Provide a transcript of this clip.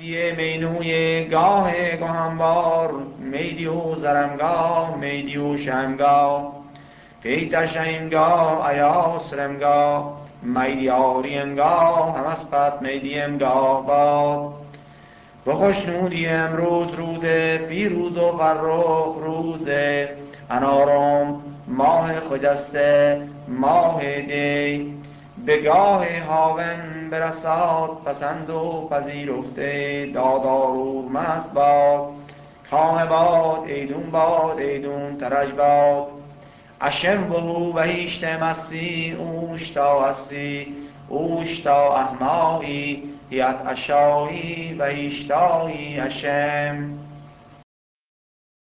یه مینوی گاه گهنبار، میدی و زرمگاه میدی و شمگاه، پیتش اینگاه ایاسرمگاه، میدی آرینگاه هم از پت میدیمگاه باد. بخشنودی امروز روزه فیروز و فرخ روزه، انارم ماه خجسته ماه دی، به گاه هاون برساد پسند و پذیرفته، دادارور مست باد کام باد ایدون ترج باد، اشم بهو و هیشت مستی اوشتا هستی، اوشتا احمایی هیت اشایی و هیشتایی اشم.